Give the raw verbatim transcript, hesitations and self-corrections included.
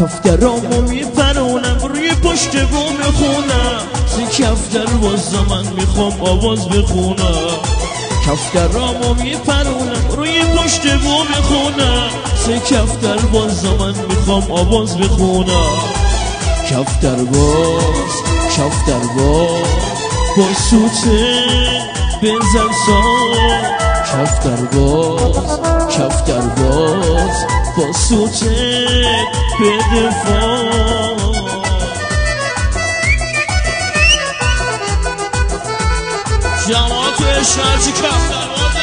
کفترامو میپرونم روی پشت بو میخونم سی کفتر بازا من میخوام آواز بخونم کفترامو میپرونم روی پشت بو میخونم سی کفتر بازا من میخوام آواز بخونم کفتر باز کفتر باز با سوته بنزن ساز کفتر باز کفتر باز با سوته بده فاز جماعت اشنرچی کفتر بازه